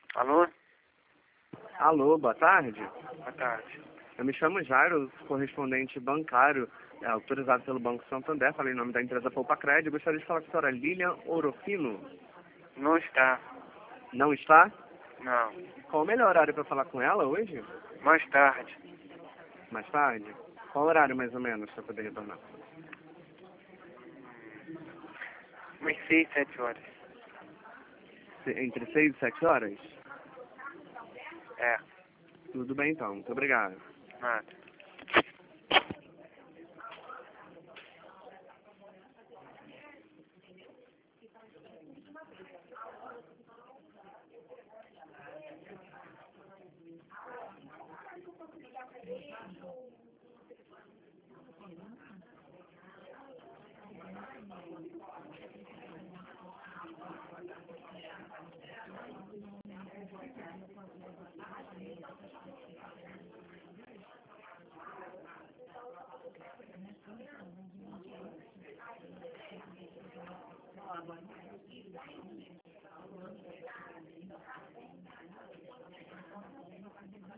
Alô? Alô, boa tarde. Boa tarde. Eu me chamo Jairo, correspondente bancário, autorizado pelo Banco Santander. Falei em nome da empresa Poupa Crédito. Gostaria de falar com a senhora Lilian Orofino. Não está. Não está? Não. Qual o melhor horário para falar com ela hoje? Mais tarde. Mais tarde? Qual horário mais ou menos para poder retornar? Umas 6, 7 horas. Entre 6 e 7 horas? É. Tudo bem então, muito obrigado. Nada.